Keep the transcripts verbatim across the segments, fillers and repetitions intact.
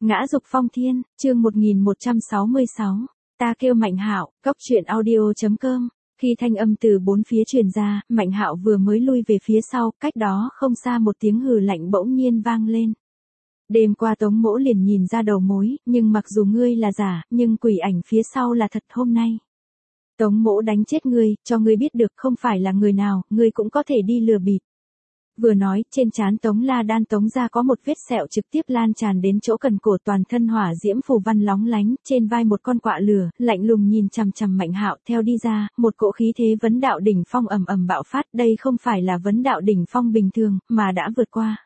Ngã dục phong thiên, chương một nghìn một trăm sáu mươi sáu. Ta kêu Mạnh Hạo, góc truyện audio chấm com. Khi thanh âm từ bốn phía truyền ra, Mạnh Hạo vừa mới lui về phía sau, cách đó không xa một tiếng hừ lạnh bỗng nhiên vang lên. Đêm qua Tống Mỗ liền nhìn ra đầu mối, nhưng mặc dù ngươi là giả, nhưng quỷ ảnh phía sau là thật hôm nay. Tống Mỗ đánh chết ngươi, cho ngươi biết được không phải là người nào, ngươi cũng có thể đi lừa bịp. Vừa nói, trên trán Tống La Đan Tống ra có một vết sẹo trực tiếp lan tràn đến chỗ cần cổ, toàn thân hỏa diễm phù văn lóng lánh, trên vai một con quạ lửa, lạnh lùng nhìn chằm chằm Mạnh Hạo, theo đi ra, một cỗ khí thế vấn đạo đỉnh phong ầm ầm bạo phát, đây không phải là vấn đạo đỉnh phong bình thường, mà đã vượt qua.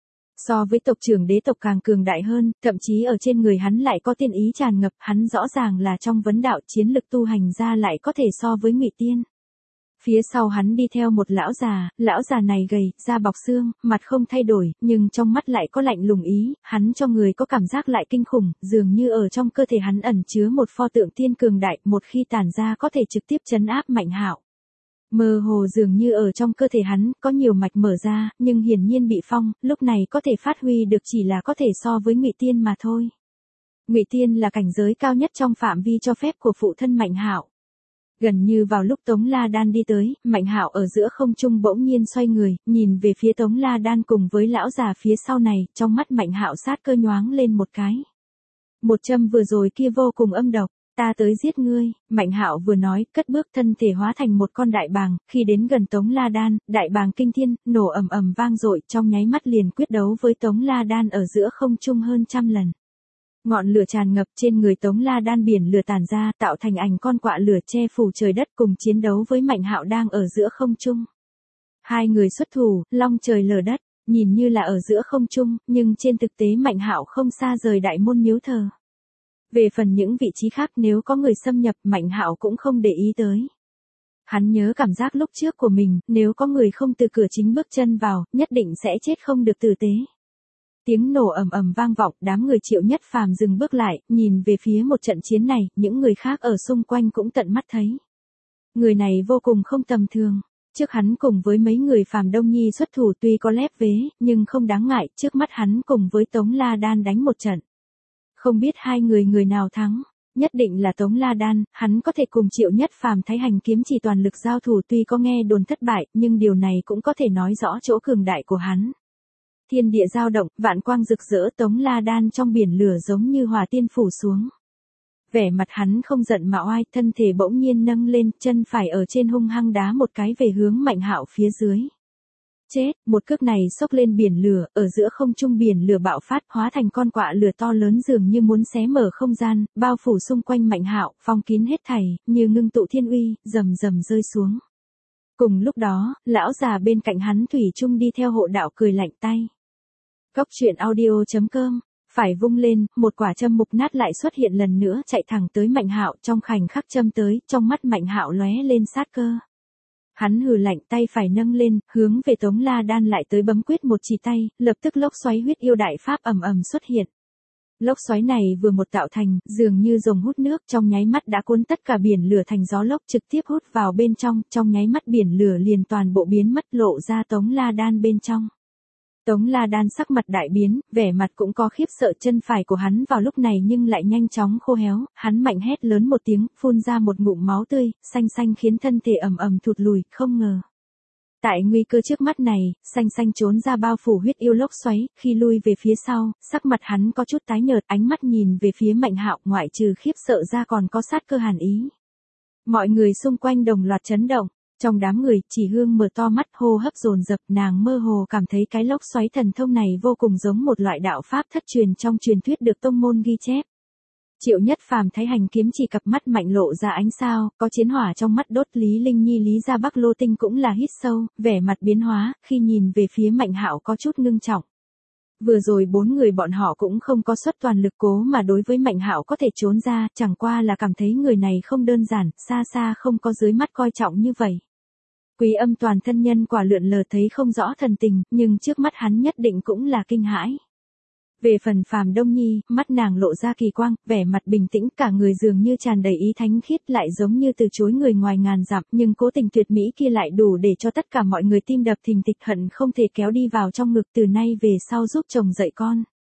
So với tộc trưởng đế tộc càng cường đại hơn, thậm chí ở trên người hắn lại có tiên ý tràn ngập, hắn rõ ràng là trong vấn đạo chiến lực tu hành ra lại có thể so với Ngụy Tiên. Phía sau hắn đi theo một lão già, lão già này gầy, da bọc xương, mặt không thay đổi, nhưng trong mắt lại có lạnh lùng ý, hắn cho người có cảm giác lại kinh khủng, dường như ở trong cơ thể hắn ẩn chứa một pho tượng tiên cường đại, một khi tản ra có thể trực tiếp trấn áp Mạnh Hạo. Mơ hồ dường như ở trong cơ thể hắn có nhiều mạch mở ra, nhưng hiển nhiên bị phong, lúc này có thể phát huy được chỉ là có thể so với Ngụy Tiên mà thôi. Ngụy Tiên là cảnh giới cao nhất trong phạm vi cho phép của phụ thân Mạnh Hạo. Gần như vào lúc Tống La Đan đi tới, Mạnh Hạo ở giữa không trung bỗng nhiên xoay người, nhìn về phía Tống La Đan cùng với lão già phía sau này, trong mắt Mạnh Hạo sát cơ nhoáng lên một cái. Một châm vừa rồi kia vô cùng âm độc, ta tới giết ngươi, Mạnh Hạo vừa nói, cất bước thân thể hóa thành một con đại bàng, khi đến gần Tống La Đan, đại bàng kinh thiên, nổ ầm ầm vang dội, trong nháy mắt liền quyết đấu với Tống La Đan ở giữa không trung hơn trăm lần. Ngọn lửa tràn ngập trên người Tống La Đan, biển lửa tản ra, tạo thành ảnh con quạ lửa che phủ trời đất, cùng chiến đấu với Mạnh Hạo đang ở giữa không trung. Hai người xuất thủ, long trời lở đất, nhìn như là ở giữa không trung, nhưng trên thực tế Mạnh Hạo không xa rời đại môn miếu thờ. Về phần những vị trí khác nếu có người xâm nhập, Mạnh Hạo cũng không để ý tới. Hắn nhớ cảm giác lúc trước của mình, nếu có người không từ cửa chính bước chân vào, nhất định sẽ chết không được tử tế. Tiếng nổ ầm ầm vang vọng, đám người Triệu Nhất Phàm dừng bước lại, nhìn về phía một trận chiến này, những người khác ở xung quanh cũng tận mắt thấy. Người này vô cùng không tầm thường. Trước hắn cùng với mấy người Phàm Đông Nhi xuất thủ tuy có lép vế, nhưng không đáng ngại, trước mắt hắn cùng với Tống La Đan đánh một trận. Không biết hai người người nào thắng, nhất định là Tống La Đan, hắn có thể cùng Triệu Nhất Phàm Thái Hành kiếm chỉ toàn lực giao thủ, tuy có nghe đồn thất bại, nhưng điều này cũng có thể nói rõ chỗ cường đại của hắn. Thiên địa dao động, vạn quang rực rỡ, Tống La Đan trong biển lửa giống như hỏa tiên phủ xuống. Vẻ mặt hắn không giận mà oai, thân thể bỗng nhiên nâng lên, chân phải ở trên hung hăng đá một cái về hướng Mạnh Hạo phía dưới. Chết, một cước này xốc lên biển lửa, ở giữa không trung biển lửa bạo phát, hóa thành con quạ lửa to lớn dường như muốn xé mở không gian, bao phủ xung quanh Mạnh Hạo, phong kín hết thảy, như ngưng tụ thiên uy, rầm rầm rơi xuống. Cùng lúc đó, lão già bên cạnh hắn thủy chung đi theo hộ đạo cười lạnh tay. Góc truyện audio chấm com, phải vung lên, một quả châm mục nát lại xuất hiện lần nữa, chạy thẳng tới Mạnh Hạo, trong khoảnh khắc châm tới, trong mắt Mạnh Hạo lóe lên sát cơ. Hắn hừ lạnh, tay phải nâng lên, hướng về Tống La Đan lại tới bấm quyết một chỉ tay, lập tức lốc xoáy huyết yêu đại pháp ầm ầm xuất hiện. Lốc xoáy này vừa một tạo thành, dường như rồng hút nước, trong nháy mắt đã cuốn tất cả biển lửa thành gió lốc, trực tiếp hút vào bên trong, trong nháy mắt biển lửa liền toàn bộ biến mất, lộ ra Tống La Đan bên trong. Tống La Đan sắc mặt đại biến, vẻ mặt cũng có khiếp sợ, chân phải của hắn vào lúc này nhưng lại nhanh chóng khô héo, hắn mạnh hét lớn một tiếng, phun ra một ngụm máu tươi, xanh xanh khiến thân thể ầm ầm thụt lùi, không ngờ. Tại nguy cơ trước mắt này, xanh xanh trốn ra bao phủ huyết yêu lốc xoáy, khi lui về phía sau, sắc mặt hắn có chút tái nhợt, ánh mắt nhìn về phía Mạnh Hạo, ngoại trừ khiếp sợ ra còn có sát cơ hàn ý. Mọi người xung quanh đồng loạt chấn động. Trong đám người, Chỉ Hương mở to mắt, hô hấp dồn dập, nàng mơ hồ cảm thấy cái lốc xoáy thần thông này vô cùng giống một loại đạo pháp thất truyền trong truyền thuyết được tông môn ghi chép. Triệu Nhất Phàm Thái Hành kiếm chỉ cặp mắt mạnh lộ ra ánh sao, có chiến hỏa trong mắt đốt, Lý Linh Nhi Lý Gia Bắc Lô Tinh cũng là hít sâu, vẻ mặt biến hóa, khi nhìn về phía Mạnh Hạo có chút ngưng trọng. Vừa rồi bốn người bọn họ cũng không có xuất toàn lực cố mà đối với Mạnh Hạo có thể trốn ra, chẳng qua là cảm thấy người này không đơn giản, xa xa không có dưới mắt coi trọng như vậy. Quý Âm toàn thân nhân quả lượn lờ thấy không rõ thần tình, nhưng trước mắt hắn nhất định cũng là kinh hãi. Về phần Phàm Đông Nhi, mắt nàng lộ ra kỳ quang, vẻ mặt bình tĩnh, cả người dường như tràn đầy ý thánh khiết, lại giống như từ chối người ngoài ngàn dặm, nhưng cố tình tuyệt mỹ kia lại đủ để cho tất cả mọi người tim đập thình thịch, hận không thể kéo đi vào trong ngực, từ nay về sau giúp chồng dạy con.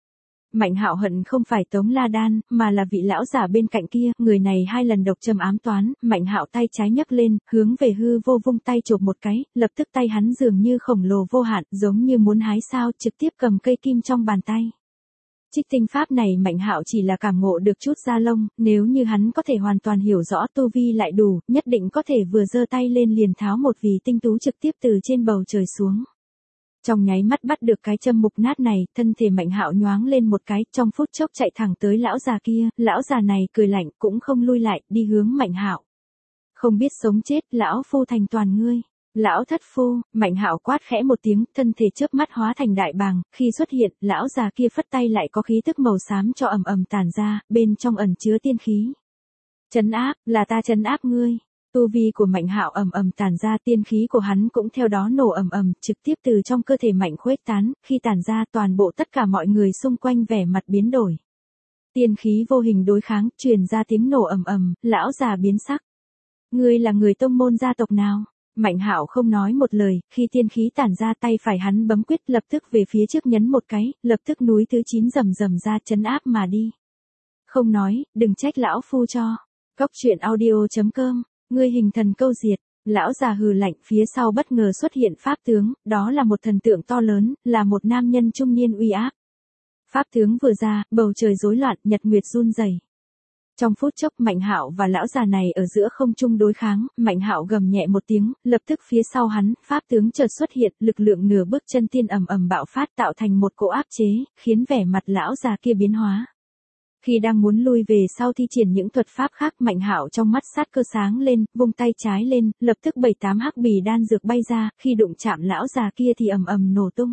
Mạnh Hạo hận không phải Tống La Đan, mà là vị lão giả bên cạnh kia, người này hai lần độc châm ám toán, Mạnh Hạo tay trái nhấc lên, hướng về hư vô vung tay chộp một cái, lập tức tay hắn dường như khổng lồ vô hạn, giống như muốn hái sao, trực tiếp cầm cây kim trong bàn tay. Trích tinh pháp này Mạnh Hạo chỉ là cảm ngộ được chút da lông, nếu như hắn có thể hoàn toàn hiểu rõ tu vi lại đủ, nhất định có thể vừa giơ tay lên liền tháo một vì tinh tú trực tiếp từ trên bầu trời xuống. Trong nháy mắt bắt được cái châm mục nát này, thân thể Mạnh Hạo nhoáng lên một cái, trong phút chốc chạy thẳng tới lão già kia, lão già này cười lạnh cũng không lui lại, đi hướng Mạnh Hạo. Không biết sống chết, lão phu thành toàn ngươi. Lão thất phu, Mạnh Hạo quát khẽ một tiếng, thân thể chớp mắt hóa thành đại bàng, khi xuất hiện, lão già kia phất tay lại có khí tức màu xám cho ầm ầm tản ra, bên trong ẩn chứa tiên khí. Trấn áp, là ta trấn áp ngươi. Tu vi của Mạnh Hạo ầm ầm tản ra, tiên khí của hắn cũng theo đó nổ ầm ầm, trực tiếp từ trong cơ thể Mạnh khuếch tán, khi tản ra toàn bộ tất cả mọi người xung quanh vẻ mặt biến đổi. Tiên khí vô hình đối kháng, truyền ra tiếng nổ ầm ầm, lão già biến sắc. Ngươi là người tông môn gia tộc nào? Mạnh Hạo không nói một lời, khi tiên khí tản ra tay phải hắn bấm quyết lập tức về phía trước nhấn một cái, lập tức núi thứ chín rầm rầm ra trấn áp mà đi. Không nói, đừng trách lão phu cho. Cốc truyện audio chấm com, ngươi hình thần câu diệt. Lão già hừ lạnh, phía sau bất ngờ xuất hiện pháp tướng, đó là một thần tượng to lớn, là một nam nhân trung niên uy áp. Pháp tướng vừa ra, bầu trời rối loạn, nhật nguyệt run rẩy. Trong phút chốc Mạnh Hạo và lão già này ở giữa không trung đối kháng, Mạnh Hạo gầm nhẹ một tiếng, lập tức phía sau hắn, pháp tướng chợt xuất hiện, lực lượng nửa bước chân tiên ầm ầm bạo phát tạo thành một cỗ áp chế, khiến vẻ mặt lão già kia biến hóa. Khi đang muốn lui về sau thi triển những thuật pháp khác, Mạnh Hạo trong mắt sát cơ sáng lên, vung tay trái lên, lập tức bảy tám hắc bì đan dược bay ra, khi đụng chạm lão già kia thì ầm ầm nổ tung.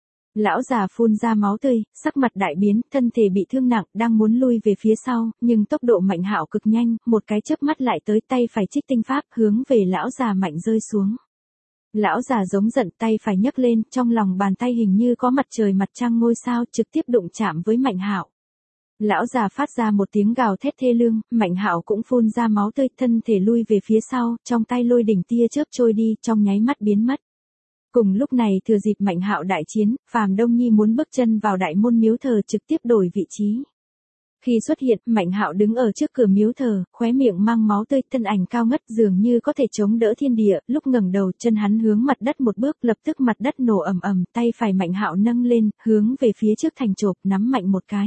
Lão già phun ra máu tươi, sắc mặt đại biến, thân thể bị thương nặng, đang muốn lui về phía sau, nhưng tốc độ Mạnh Hạo cực nhanh, một cái chớp mắt lại tới, tay phải trích tinh pháp hướng về lão già Mạnh rơi xuống. Lão già giống giận, tay phải nhấc lên, trong lòng bàn tay hình như có mặt trời mặt trăng ngôi sao, trực tiếp đụng chạm với Mạnh Hạo. Lão già phát ra một tiếng gào thét thê lương, Mạnh Hạo cũng phun ra máu tươi, thân thể lui về phía sau, trong tay lôi đỉnh tia chớp trôi đi, trong nháy mắt biến mất. Cùng lúc này thừa dịp Mạnh Hạo đại chiến, Phàm Đông Nhi muốn bước chân vào đại môn miếu thờ trực tiếp đổi vị trí. Khi xuất hiện, Mạnh Hạo đứng ở trước cửa miếu thờ, khóe miệng mang máu tươi, thân ảnh cao ngất dường như có thể chống đỡ thiên địa, lúc ngẩng đầu chân hắn hướng mặt đất một bước, lập tức mặt đất nổ ầm ầm, tay phải Mạnh Hạo nâng lên, hướng về phía trước thành chộp, nắm mạnh một cái.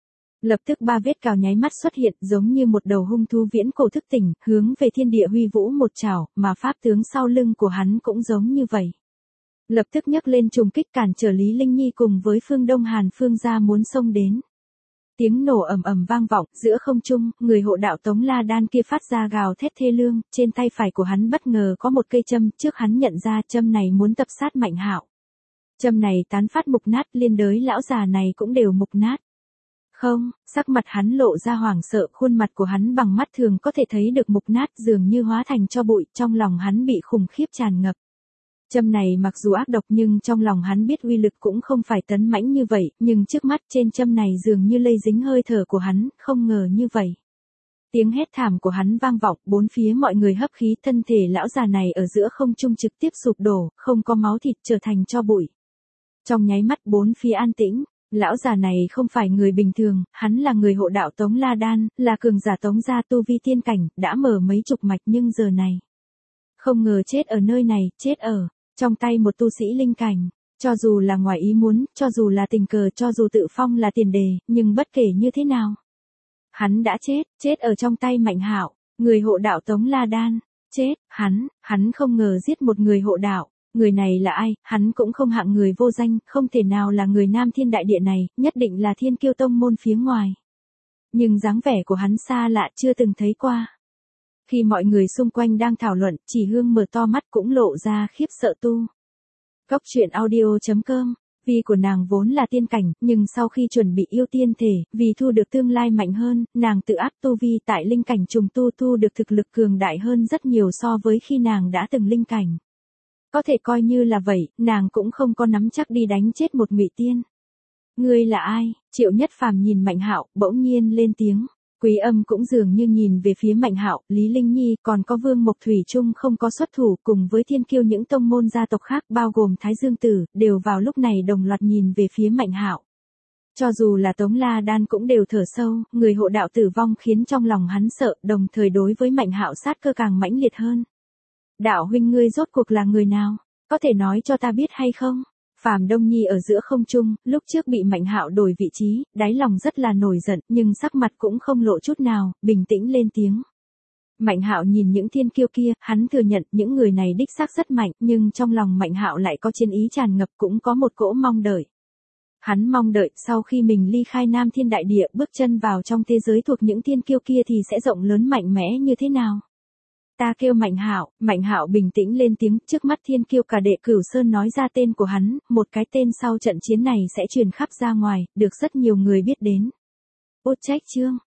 Lập tức ba vết cào nháy mắt xuất hiện, giống như một đầu hung thú viễn cổ thức tỉnh, hướng về thiên địa huy vũ một trảo, mà pháp tướng sau lưng của hắn cũng giống như vậy. Lập tức nhấc lên trùng kích cản trở Lý Linh Nhi cùng với Phương Đông Hàn Phương gia muốn xông đến. Tiếng nổ ầm ầm vang vọng, giữa không trung, người hộ đạo Tống La Đan kia phát ra gào thét thê lương, trên tay phải của hắn bất ngờ có một cây châm, trước hắn nhận ra châm này muốn tập sát Mạnh Hạo. Châm này tán phát mục nát, liên đới lão già này cũng đều mục nát. Không, sắc mặt hắn lộ ra hoảng sợ, khuôn mặt của hắn bằng mắt thường có thể thấy được mục nát, dường như hóa thành tro bụi, trong lòng hắn bị khủng khiếp tràn ngập. Châm này mặc dù ác độc nhưng trong lòng hắn biết uy lực cũng không phải tấn mãnh như vậy, nhưng trước mắt trên châm này dường như lây dính hơi thở của hắn, không ngờ như vậy. Tiếng hét thảm của hắn vang vọng, bốn phía mọi người hấp khí, thân thể lão già này ở giữa không trung trực tiếp sụp đổ, không có máu thịt trở thành tro bụi. Trong nháy mắt bốn phía an tĩnh, lão già này không phải người bình thường, hắn là người hộ đạo Tống La Đan, là cường giả Tống gia tu vi tiên cảnh, đã mở mấy chục mạch nhưng giờ này. Không ngờ chết ở nơi này, chết ở trong tay một tu sĩ linh cảnh, cho dù là ngoài ý muốn, cho dù là tình cờ, cho dù tự phong là tiền đề, nhưng bất kể như thế nào. Hắn đã chết, chết ở trong tay Mạnh Hạo, người hộ đạo Tống La Đan, chết, hắn, hắn không ngờ giết một người hộ đạo, người này là ai, hắn cũng không hạng người vô danh, không thể nào là người Nam Thiên Đại Địa này, nhất định là Thiên Kiêu Tông môn phía ngoài. Nhưng dáng vẻ của hắn xa lạ chưa từng thấy qua. Khi mọi người xung quanh đang thảo luận, Chỉ Hương mở to mắt cũng lộ ra khiếp sợ tu. Cốc truyện audio chấm com, vì của nàng vốn là tiên cảnh, nhưng sau khi chuẩn bị yêu tiên thể, vì thu được tương lai mạnh hơn, nàng tự áp tu vi tại linh cảnh trùng tu thu được thực lực cường đại hơn rất nhiều so với khi nàng đã từng linh cảnh. Có thể coi như là vậy, nàng cũng không có nắm chắc đi đánh chết một ngụy tiên. Ngươi là ai? Triệu Nhất Phàm nhìn Mạnh Hạo, bỗng nhiên lên tiếng. Quý Âm cũng dường như nhìn về phía Mạnh Hạo, Lý Linh Nhi, còn có Vương Mộc Thủy Trung không có xuất thủ, cùng với thiên kiêu những tông môn gia tộc khác bao gồm Thái Dương Tử, đều vào lúc này đồng loạt nhìn về phía Mạnh Hạo. Cho dù là Tống La Đan cũng đều thở sâu, người hộ đạo tử vong khiến trong lòng hắn sợ, đồng thời đối với Mạnh Hạo sát cơ càng mãnh liệt hơn. Đạo huynh ngươi rốt cuộc là người nào? Có thể nói cho ta biết hay không? Phàm Đông Nhi ở giữa không trung, lúc trước bị Mạnh Hạo đổi vị trí, đáy lòng rất là nổi giận, nhưng sắc mặt cũng không lộ chút nào, bình tĩnh lên tiếng. Mạnh Hạo nhìn những thiên kiêu kia, hắn thừa nhận những người này đích xác rất mạnh, nhưng trong lòng Mạnh Hạo lại có chiến ý tràn ngập, cũng có một cỗ mong đợi. Hắn mong đợi sau khi mình ly khai Nam Thiên Đại Địa bước chân vào trong thế giới thuộc những thiên kiêu kia thì sẽ rộng lớn mạnh mẽ như thế nào. Ta kêu Mạnh Hạo, Mạnh Hạo bình tĩnh lên tiếng, trước mắt thiên kiêu cả đệ Cửu Sơn nói ra tên của hắn, một cái tên sau trận chiến này sẽ truyền khắp ra ngoài, được rất nhiều người biết đến. Út Trách Chương